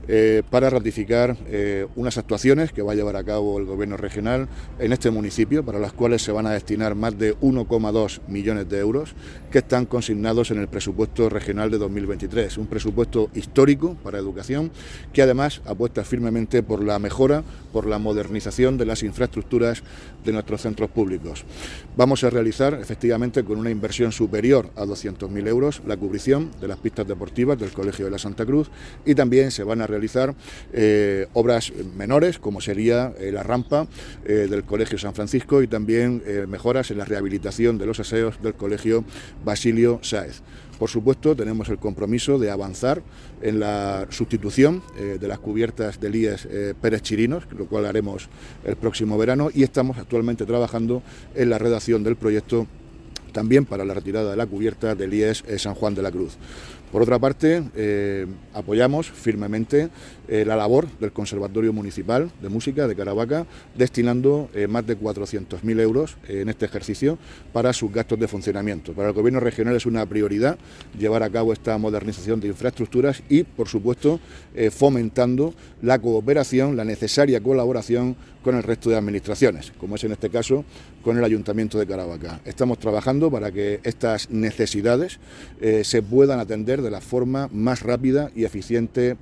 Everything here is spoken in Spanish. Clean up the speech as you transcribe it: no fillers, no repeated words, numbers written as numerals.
para ratificar unas actuaciones que va a llevar a cabo el Gobierno regional en este municipio, para las cuales se van a destinar más de 1,2 millones de euros que están consignados en el presupuesto regional de 2023, un presupuesto histórico para educación que además apuesta firmemente por la mejora, por la modernización de las infraestructuras de nuestros centros públicos. Vamos a realizar efectivamente con una inversión superior a 200.000 euros la cubrición de las pistas deportivas del Colegio de la Santa Cruz, y también se van a realizar obras menores como sería la rampa del Colegio San Francisco, y también mejoras en la rehabilitación de los aseos del Colegio Basilio Sáez. Por supuesto, tenemos el compromiso de avanzar en la sustitución de las cubiertas del IES Pérez Chirinos, lo cual haremos el próximo verano, y estamos actualmente trabajando en la redacción del proyecto también para la retirada de la cubierta del IES San Juan de la Cruz. Por otra parte, apoyamos firmemente la labor del Conservatorio Municipal de Música de Caravaca, destinando más de 400.000 euros en este ejercicio para sus gastos de funcionamiento. Para el Gobierno regional es una prioridad llevar a cabo esta modernización de infraestructuras y, por supuesto, fomentando la cooperación, la necesaria colaboración con el resto de administraciones, como es en este caso con el Ayuntamiento de Caravaca. Estamos trabajando para que estas necesidades se puedan atender de la forma más rápida y eficiente